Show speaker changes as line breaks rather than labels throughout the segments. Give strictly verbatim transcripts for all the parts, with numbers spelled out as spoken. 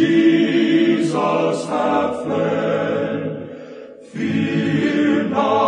Jesus hath fled. Fear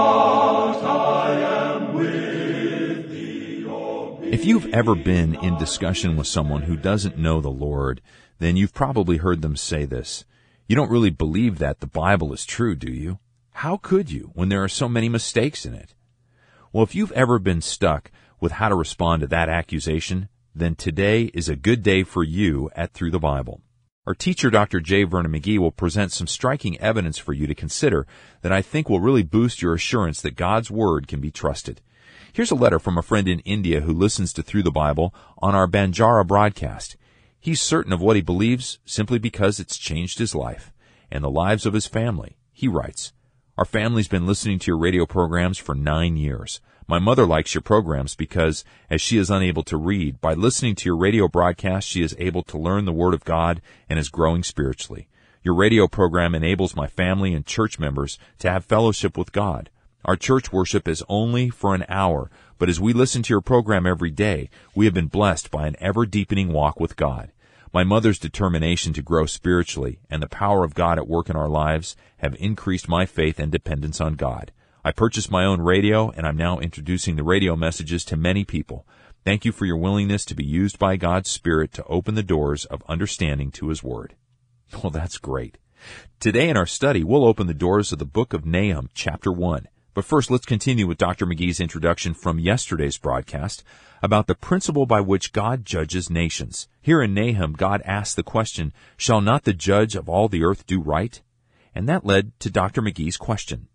not, I am with thee. O
If you've ever been in discussion with someone who doesn't know the Lord, then you've probably heard them say this. You don't really believe that the Bible is true, do you? How could you, when there are so many mistakes in it? Well, if you've ever been stuck with how to respond to that accusation, then today is a good day for you at Through the Bible. Our teacher, Doctor J. Vernon McGee, will present some striking evidence for you to consider that I think will really boost your assurance that God's Word can be trusted. Here's a letter from a friend in India who listens to Through the Bible on our Banjara broadcast. He's certain of what he believes simply because it's changed his life and the lives of his family. He writes, "Our family's been listening to your radio programs for nine years. My mother likes your programs because, as she is unable to read, by listening to your radio broadcast, she is able to learn the Word of God and is growing spiritually. Your radio program enables my family and church members to have fellowship with God. Our church worship is only for an hour, but as we listen to your program every day, we have been blessed by an ever-deepening walk with God. My mother's determination to grow spiritually and the power of God at work in our lives have increased my faith and dependence on God. I purchased my own radio, and I'm now introducing the radio messages to many people. Thank you for your willingness to be used by God's Spirit to open the doors of understanding to His Word." Well, that's great. Today in our study, we'll open the doors of the book of Nahum, chapter one. But first, let's continue with Doctor McGee's introduction from yesterday's broadcast about the principle by which God judges nations. Here in Nahum, God asks the question, "Shall not the judge of all the earth do right?" And that led to Doctor McGee's question.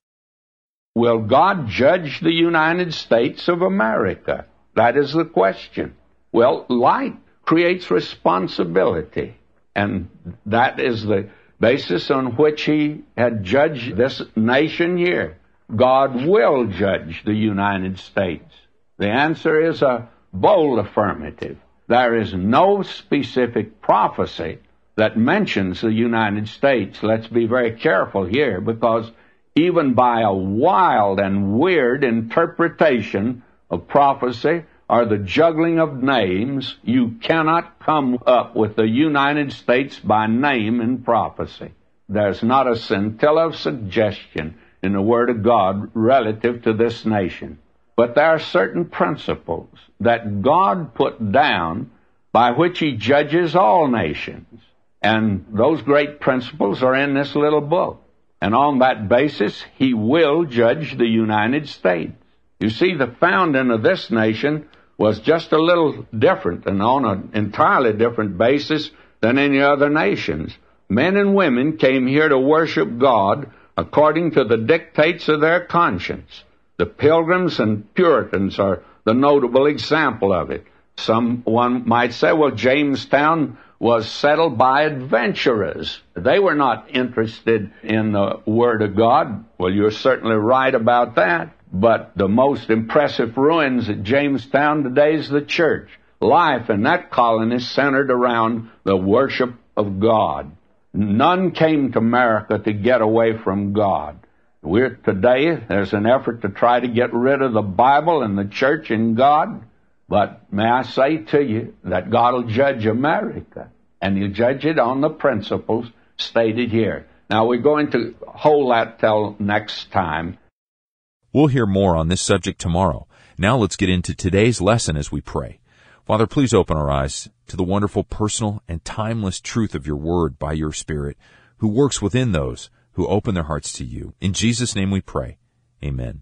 Will God judge the United States of America? That is the question. Well, light creates responsibility, and that is the basis on which He had judged this nation here. God will judge the United States. The answer is a bold affirmative. There is no specific prophecy that mentions the United States. Let's be very careful here, because even by a wild and weird interpretation of prophecy or the juggling of names, you cannot come up with the United States by name in prophecy. There's not a scintilla of suggestion in the Word of God relative to this nation. But there are certain principles that God put down by which He judges all nations. And those great principles are in this little book. And on that basis, He will judge the United States. You see, the founding of this nation was just a little different and on an entirely different basis than any other nations. Men and women came here to worship God according to the dictates of their conscience. The Pilgrims and Puritans are the notable example of it. Someone might say, well, Jamestown was settled by adventurers. They were not interested in the Word of God. Well, you're certainly right about that. But the most impressive ruins at Jamestown today is the church. Life in that colony is centered around the worship of God. None came to America to get away from God. We're today, there's an effort to try to get rid of the Bible and the church and God. But may I say to you that God will judge America, and He'll judge it on the principles stated here. Now, we're going to hold that till next time.
We'll hear more on this subject tomorrow. Now let's get into today's lesson as we pray. Father, please open our eyes to the wonderful personal and timeless truth of your Word by your Spirit, who works within those who open their hearts to you. In Jesus' name we pray. Amen.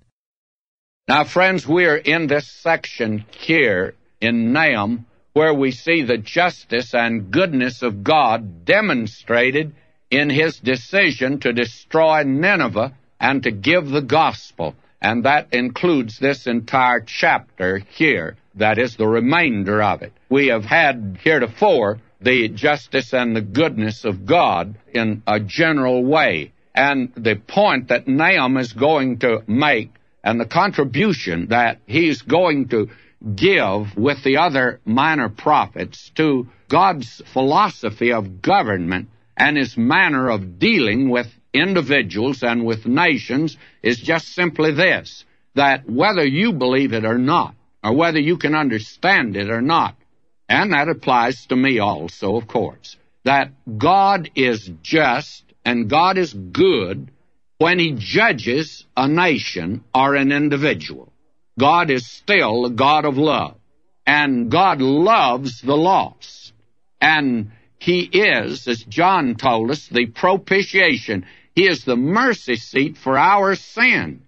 Now, friends, we are in this section here in Nahum where we see the justice and goodness of God demonstrated in His decision to destroy Nineveh and to give the gospel. And that includes this entire chapter here. That is the remainder of it. We have had heretofore the justice and the goodness of God in a general way. And the point that Nahum is going to make and the contribution that he's going to give with the other minor prophets to God's philosophy of government and His manner of dealing with individuals and with nations is just simply this, that whether you believe it or not, or whether you can understand it or not, and that applies to me also, of course, that God is just and God is good when he judges a nation or an individual. God is still a God of love, and God loves the lost. And he is, as John told us, the propitiation. He is the mercy seat for our sins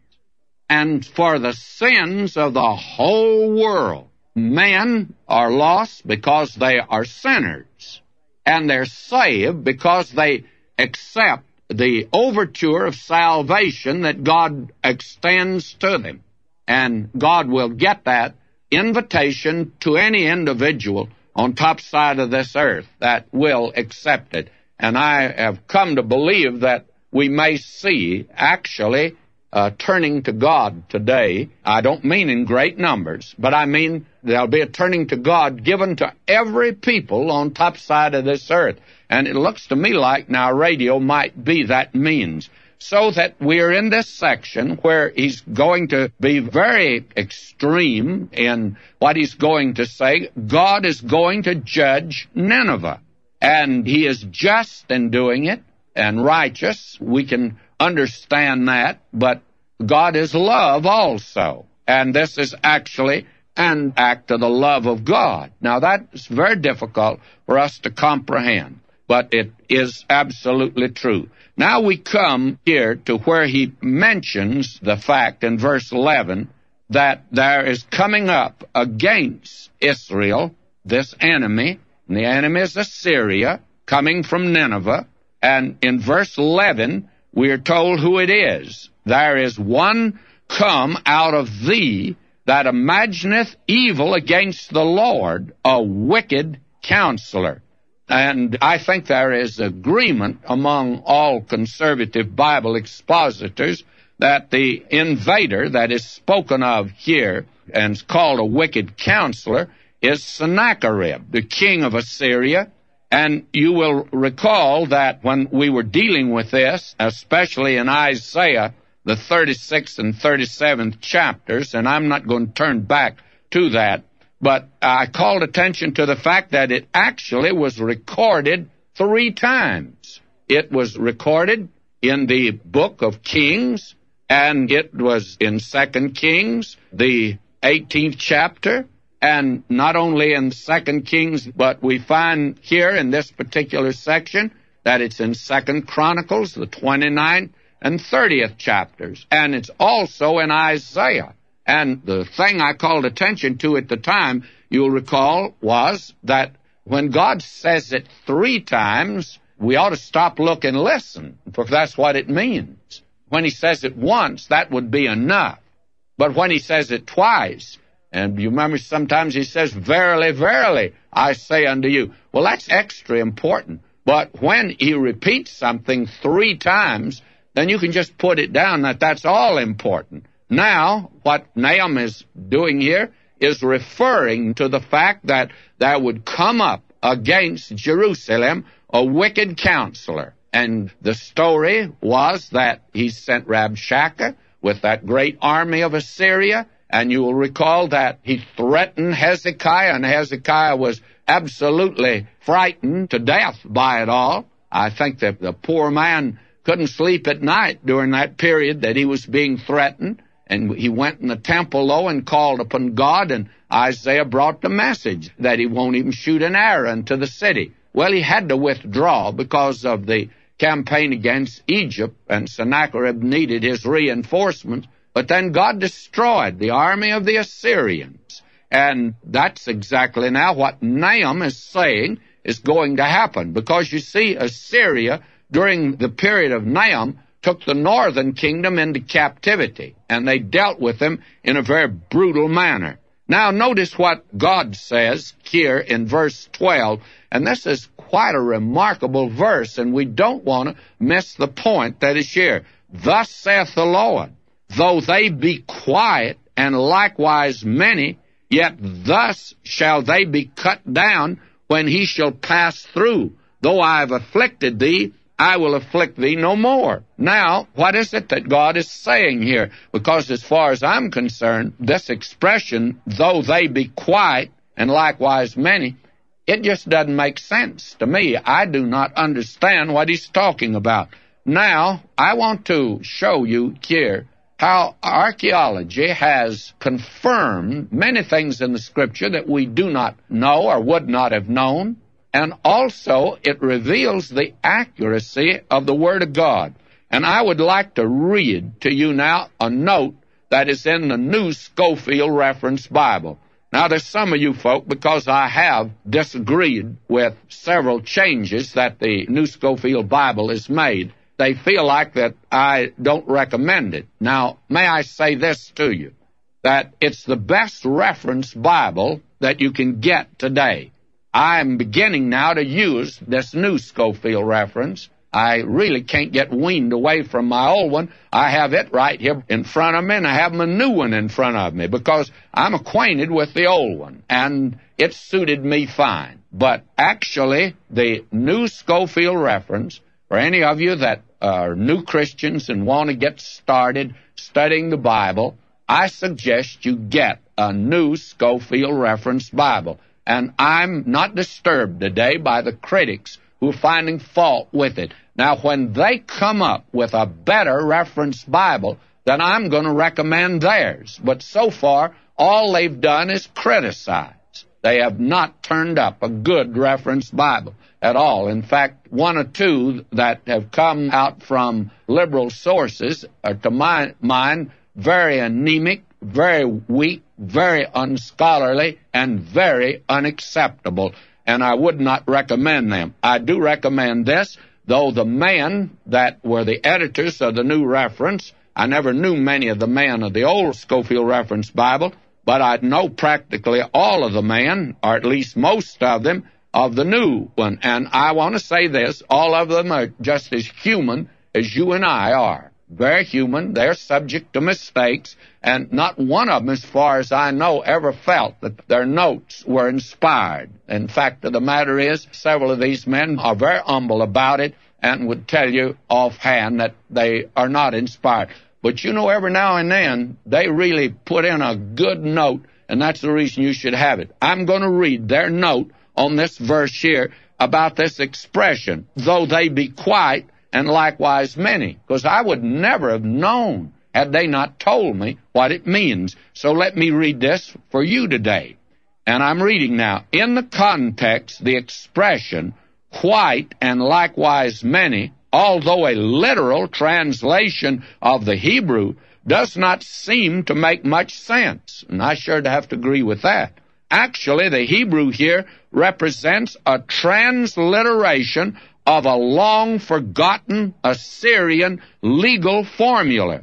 and for the sins of the whole world. Men are lost because they are sinners, and they're saved because they accept the overture of salvation that God extends to them. And God will get that invitation to any individual on top side of this earth that will accept it. And I have come to believe that we may see actually uh, turning to God today. I don't mean in great numbers, but I mean there'll be a turning to God given to every people on top side of this earth. And it looks to me like now radio might be that means. So that we're in this section where he's going to be very extreme in what he's going to say. God is going to judge Nineveh, and he is just in doing it and righteous. We can understand that, but God is love also, and this is actually an act of the love of God. Now, that's very difficult for us to comprehend, but it is absolutely true. Now we come here to where he mentions the fact in verse eleven that there is coming up against Israel this enemy, and the enemy is Assyria, coming from Nineveh. And in verse eleven, we are told who it is. There is one come out of thee that imagineth evil against the Lord, a wicked counselor. And I think there is agreement among all conservative Bible expositors that the invader that is spoken of here and is called a wicked counselor is Sennacherib, the king of Assyria. And you will recall that when we were dealing with this, especially in Isaiah, the thirty-sixth and thirty-seventh chapters, and I'm not going to turn back to that, but I called attention to the fact that it actually was recorded three times. It was recorded in the book of Kings, and it was in Second Kings, the eighteenth chapter, and not only in Second Kings, but we find here in this particular section that it's in Second Chronicles, the twenty-ninth and thirtieth chapters, and it's also in Isaiah. And the thing I called attention to at the time, you'll recall, was that when God says it three times, we ought to stop, look, and listen, because that's what it means. When he says it once, that would be enough. But when he says it twice, and you remember sometimes he says, verily, verily, I say unto you. Well, that's extra important. But when he repeats something three times, then you can just put it down that that's all important. Now, what Nahum is doing here is referring to the fact that there would come up against Jerusalem a wicked counselor. And the story was that he sent Rabshakeh with that great army of Assyria, and you will recall that he threatened Hezekiah, and Hezekiah was absolutely frightened to death by it all. I think that the poor man couldn't sleep at night during that period that he was being threatened. And he went in the temple, though, and called upon God, and Isaiah brought the message that he won't even shoot an arrow into the city. Well, he had to withdraw because of the campaign against Egypt, and Sennacherib needed his reinforcements. But then God destroyed the army of the Assyrians. And that's exactly now what Nahum is saying is going to happen. Because, you see, Assyria, during the period of Nahum, took the northern kingdom into captivity, and they dealt with them in a very brutal manner. Now, notice what God says here in verse twelve, and this is quite a remarkable verse, and we don't want to miss the point that is here. Thus saith the Lord, though they be quiet, and likewise many, yet thus shall they be cut down when he shall pass through. Though I have afflicted thee, I will afflict thee no more. Now, what is it that God is saying here? Because as far as I'm concerned, this expression, though they be quiet, and likewise many, It just doesn't make sense to me. I do not understand what he's talking about. Now, I want to show you here how archaeology has confirmed many things in the Scripture that we do not know or would not have known, and also it reveals the accuracy of the Word of God. And I would like to read to you now a note that is in the New Scofield Reference Bible. Now, there's some of you folk, because I have disagreed with several changes that the New Scofield Bible has made, they feel like that I don't recommend it. Now, may I say this to you, that it's the best reference Bible that you can get today. I'm beginning now to use this New Scofield reference. I really can't get weaned away from my old one. I have it right here in front of me, and I have my new one in front of me because I'm acquainted with the old one, and it suited me fine. But actually, the New Scofield reference, for any of you that are new Christians and want to get started studying the Bible, I suggest you get a New Scofield Reference Bible. And I'm not disturbed today by the critics who are finding fault with it. Now, when they come up with a better reference Bible, then I'm going to recommend theirs. But so far, all they've done is criticize. They have not turned up a good reference Bible at all. In fact, one or two that have come out from liberal sources are, to my mind, very anemic, very weak, very unscholarly, and very unacceptable, and I would not recommend them. I do recommend this, though the men that were the editors of the new reference, I never knew many of the men of the old Scofield Reference Bible, but I know practically all of the men, or at least most of them, of the new one. And I want to say this, all of them are just as human as you and I are. Very human. They're subject to mistakes, and not one of them, as far as I know, ever felt that their notes were inspired. In fact, the matter is, several of these men are very humble about it and would tell you offhand that they are not inspired. But you know, every now and then, they really put in a good note, and that's the reason you should have it. I'm going to read their note on this verse here about this expression, though they be quite, and likewise many, because I would never have known had they not told me what it means. So let me read this for you today. And I'm reading now. In the context, the expression, quite and likewise many, although a literal translation of the Hebrew, does not seem to make much sense. And I sure have to agree with that. Actually, the Hebrew here represents a transliteration of a long-forgotten Assyrian legal formula.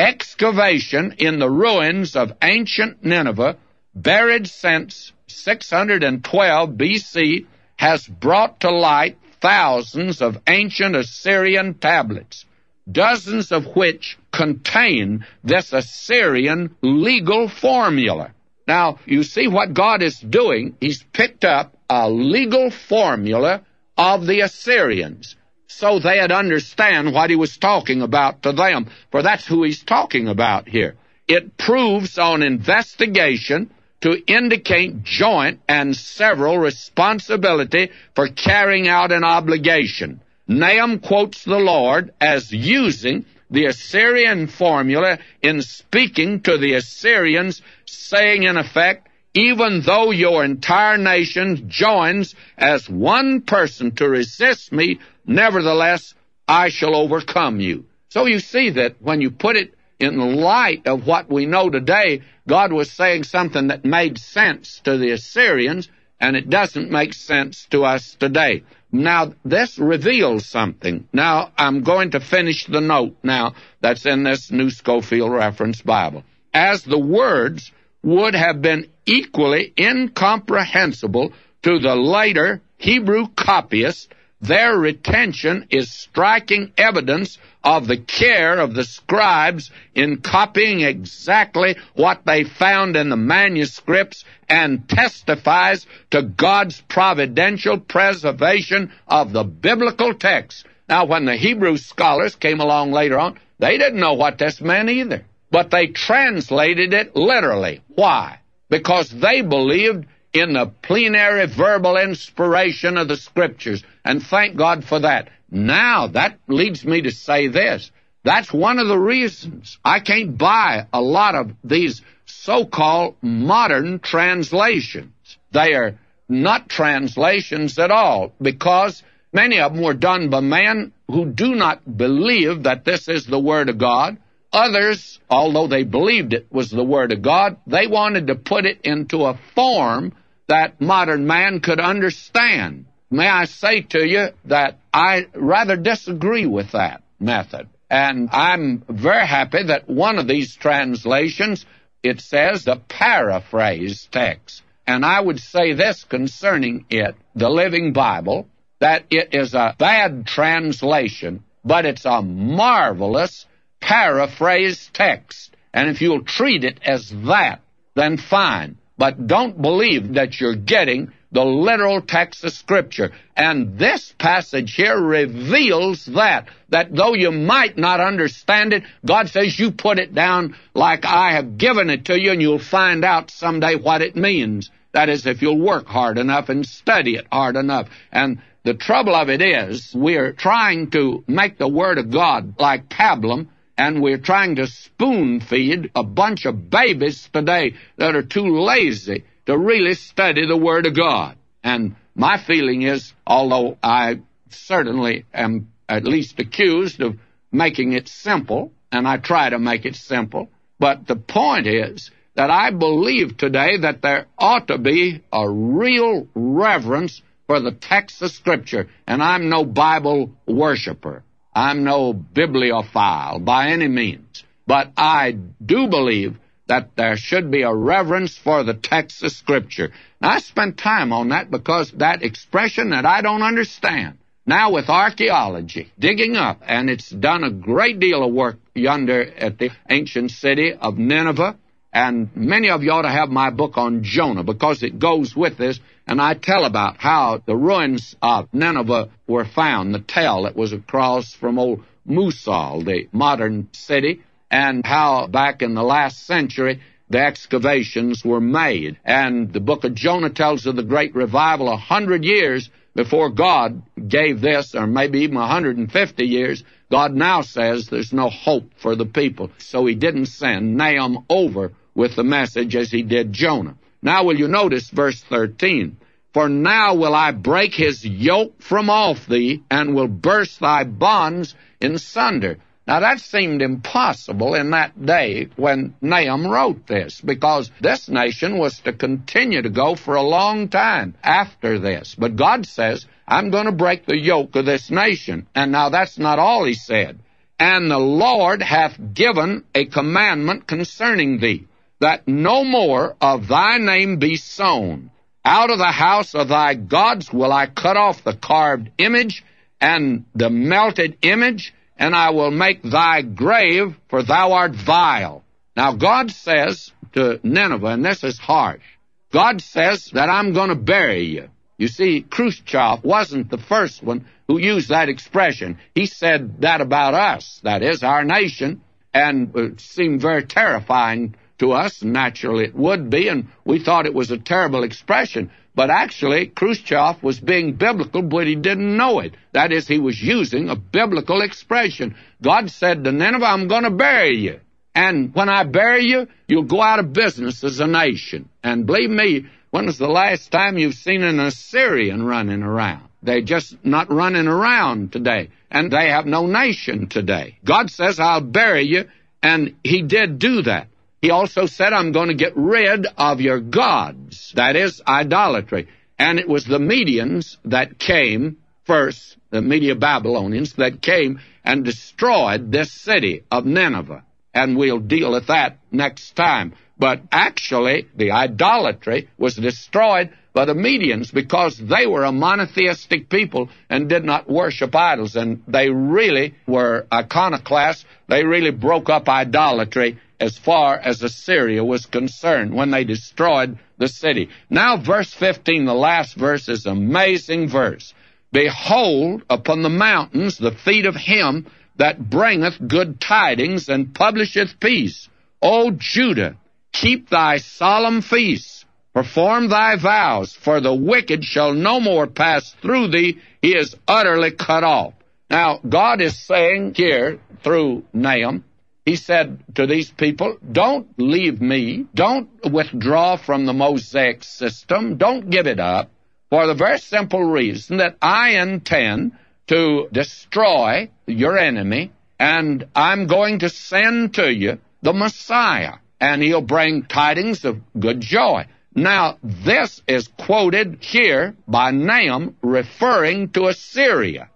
Excavation in the ruins of ancient Nineveh, buried since six hundred twelve B C, has brought to light thousands of ancient Assyrian tablets, dozens of which contain this Assyrian legal formula. Now, you see what God is doing. He's picked up a legal formula of the Assyrians, so they'd understand what he was talking about to them, for that's who he's talking about here. It proves on investigation to indicate joint and several responsibility for carrying out an obligation. Nahum quotes the Lord as using the Assyrian formula in speaking to the Assyrians, saying in effect, even though your entire nation joins as one person to resist me, nevertheless, I shall overcome you. So you see that when you put it in the light of what we know today, God was saying something that made sense to the Assyrians, and it doesn't make sense to us today. Now, this reveals something. Now, I'm going to finish the note now that's in this New Scofield Reference Bible. As the words would have been equally incomprehensible to the later Hebrew copyists, their retention is striking evidence of the care of the scribes in copying exactly what they found in the manuscripts, and testifies to God's providential preservation of the biblical text. Now, when the Hebrew scholars came along later on, they didn't know what this meant either, but they translated it literally. Why? Because they believed in the plenary verbal inspiration of the Scriptures, and thank God for that. Now, that leads me to say this. That's one of the reasons I can't buy a lot of these so-called modern translations. They are not translations at all, because many of them were done by men who do not believe that this is the Word of God. Others, although they believed it was the Word of God, they wanted to put it into a form that modern man could understand. May I say to you that I rather disagree with that method. And I'm very happy that one of these translations, it says the paraphrase text. And I would say this concerning it, the Living Bible, that it is a bad translation, but it's a marvelous paraphrase text. And if you'll treat it as that, then fine. But don't believe that you're getting the literal text of Scripture. And this passage here reveals that, that though you might not understand it, God says you put it down like I have given it to you, and you'll find out someday what it means. That is, if you'll work hard enough and study it hard enough. And the trouble of it is, we're trying to make the Word of God like pablum, and we're trying to spoon-feed a bunch of babies today that are too lazy to really study the Word of God. And my feeling is, although I certainly am at least accused of making it simple, and I try to make it simple, but the point is that I believe today that there ought to be a real reverence for the text of Scripture. And I'm no Bible worshiper. I'm no bibliophile by any means. But I do believe that there should be a reverence for the text of Scripture. Now, I spent time on that because that expression that I don't understand. Now with archaeology, digging up, and it's done a great deal of work yonder at the ancient city of Nineveh, and many of you ought to have my book on Jonah because it goes with this, and I tell about how the ruins of Nineveh were found, the tell that was across from old Mosul, the modern city, and how back in the last century the excavations were made. And the book of Jonah tells of the great revival a hundred years before God gave this, or maybe even a hundred and fifty years. God now says there's no hope for the people. So he didn't send Nahum over with the message as he did Jonah. Now will you notice verse thirteen? For now will I break his yoke from off thee, and will burst thy bonds in sunder. Now that seemed impossible in that day when Nahum wrote this, because this nation was to continue to go for a long time after this. But God says, I'm going to break the yoke of this nation. And now that's not all he said. And the Lord hath given a commandment concerning thee, that no more of thy name be sown. Out of the house of thy gods will I cut off the carved image and the melted image, and I will make thy grave, for thou art vile. Now God says to Nineveh, and this is harsh, God says that I'm going to bury you. You see, Khrushchev wasn't the first one who used that expression. He said that about us, that is, our nation, and it seemed very terrifying to us. Naturally it would be, and we thought it was a terrible expression. But actually, Khrushchev was being biblical, but he didn't know it. That is, he was using a biblical expression. God said to Nineveh, I'm going to bury you. And when I bury you, you'll go out of business as a nation. And believe me, when was the last time you've seen an Assyrian running around? They're just not running around today. And they have no nation today. God says, I'll bury you. And he did do that. He also said, I'm going to get rid of your gods. That is idolatry. And it was the Medians that came first, the Media Babylonians, that came and destroyed this city of Nineveh. And we'll deal with that next time. But actually, the idolatry was destroyed by the Medians because they were a monotheistic people and did not worship idols. And they really were iconoclasts. They really broke up idolatry as far as Assyria was concerned when they destroyed the city. Now verse fifteen, the last verse, is an amazing verse. Behold, upon the mountains the feet of him that bringeth good tidings and publisheth peace. O Judah, keep thy solemn feasts, Perform thy vows, for the wicked shall no more pass through thee. He is utterly cut off. Now, God is saying here through Nahum, he said to these people, don't leave me. Don't withdraw from the Mosaic system. Don't give it up, for the very simple reason that I intend to destroy your enemy, and I'm going to send to you the Messiah, and he'll bring tidings of good joy. Now, this is quoted here by Nahum referring to Assyria.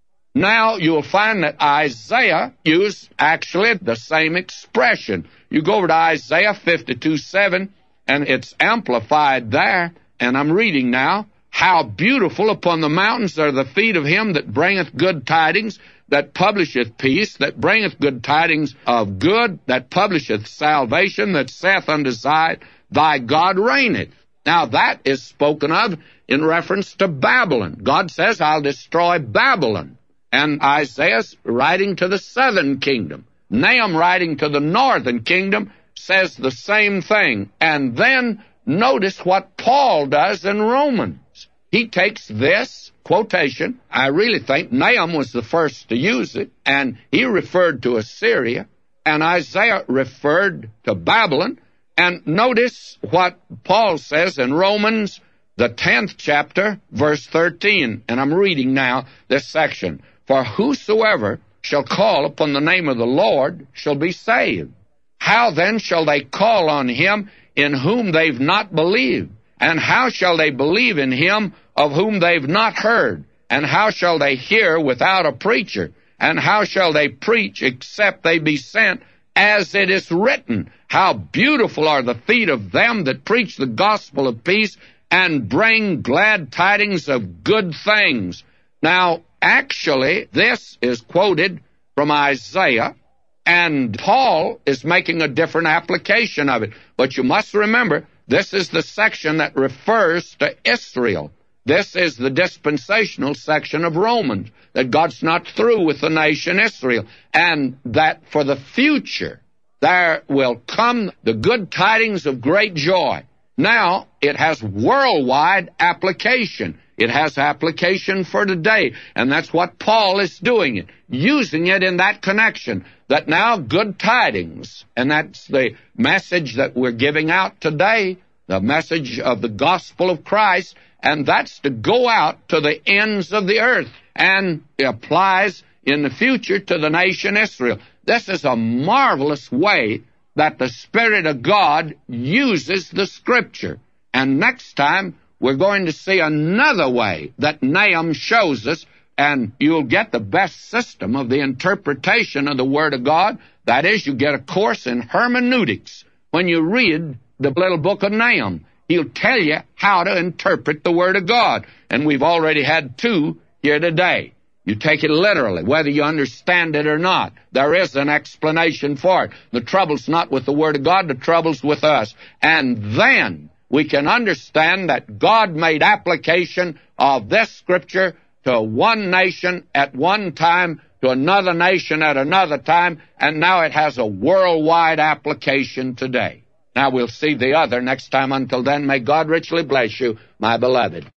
Now, you'll find that Isaiah used actually the same expression. You go over to Isaiah fifty-two seven, and it's amplified there, and I'm reading now, how beautiful upon the mountains are the feet of him that bringeth good tidings, that publisheth peace, that bringeth good tidings of good, that publisheth salvation, that saith unto Zion, thy God reigneth. Now that is spoken of in reference to Babylon. God says, I'll destroy Babylon. And Isaiah's writing to the southern kingdom. Nahum writing to the northern kingdom says the same thing. And then notice what Paul does in Romans. He takes this quotation. I really think Nahum was the first to use it, and he referred to Assyria, and Isaiah referred to Babylon. And notice what Paul says in Romans, the tenth chapter, verse thirteen. And I'm reading now this section. For whosoever shall call upon the name of the Lord shall be saved. How then shall they call on him in whom they've not believed? And how shall they believe in him of whom they've not heard? And how shall they hear without a preacher? And how shall they preach except they be sent? As it is written, how beautiful are the feet of them that preach the gospel of peace and bring glad tidings of good things. Now, actually, this is quoted from Isaiah, and Paul is making a different application of it. But you must remember, this is the section that refers to Israel. This is the dispensational section of Romans, that God's not through with the nation Israel, and that for the future there will come the good tidings of great joy. Now, it has worldwide application. It has application for today, and that's what Paul is doing it, using it in that connection, that now good tidings, and that's the message that we're giving out today, the message of the gospel of Christ, and that's to go out to the ends of the earth, and it applies in the future to the nation Israel. This is a marvelous way that the Spirit of God uses the Scripture. And next time, we're going to see another way that Nahum shows us, and you'll get the best system of the interpretation of the Word of God. That is, you get a course in hermeneutics. When you read the little book of Nahum, he'll tell you how to interpret the Word of God. And we've already had two here today. You take it literally, whether you understand it or not. There is an explanation for it. The trouble's not with the Word of God, the trouble's with us. And then we can understand that God made application of this Scripture to one nation at one time, to another nation at another time, and now it has a worldwide application today. Now we'll see the other next time. Until then, may God richly bless you, my beloved.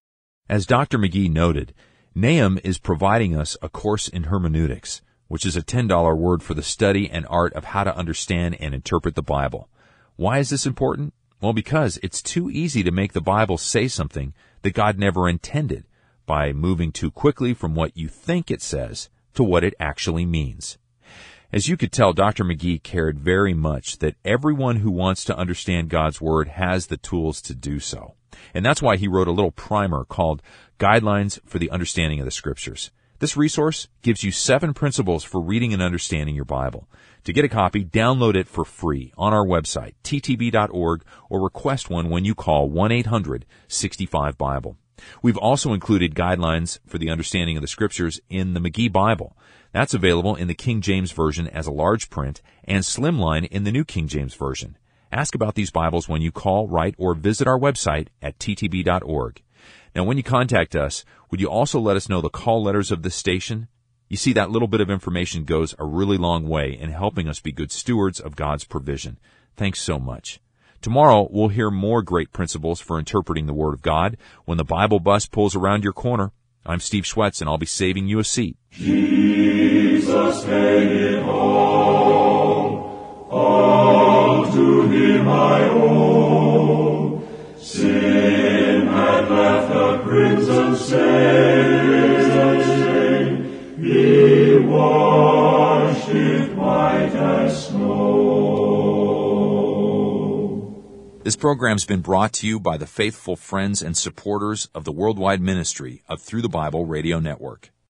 As Doctor McGee noted, Nahum is providing us a course in hermeneutics, which is a ten dollar word for the study and art of how to understand and interpret the Bible. Why is this important? Well, because it's too easy to make the Bible say something that God never intended by moving too quickly from what you think it says to what it actually means. As you could tell, Doctor McGee cared very much that everyone who wants to understand God's Word has the tools to do so. And that's why he wrote a little primer called Guidelines for the Understanding of the Scriptures. This resource gives you seven principles for reading and understanding your Bible. To get a copy, download it for free on our website, t t b dot org, or request one when you call one eight hundred sixty-five Bible. We've also included guidelines for the understanding of the Scriptures in the McGee Bible. That's available in the King James Version as a large print and slimline in the New King James Version. Ask about these Bibles when you call, write, or visit our website at t t b dot org. Now, when you contact us, would you also let us know the call letters of this station? You see, that little bit of information goes a really long way in helping us be good stewards of God's provision. Thanks so much. Tomorrow, we'll hear more great principles for interpreting the Word of God when the Bible bus pulls around your corner. I'm Steve Schwetz, and I'll be saving you a seat.
Jesus paid it all, all to Him I owe. Sin had left a crimson stain, He washed it white as snow.
This program's been brought to you by the faithful friends and supporters of the worldwide ministry of Through the Bible Radio Network.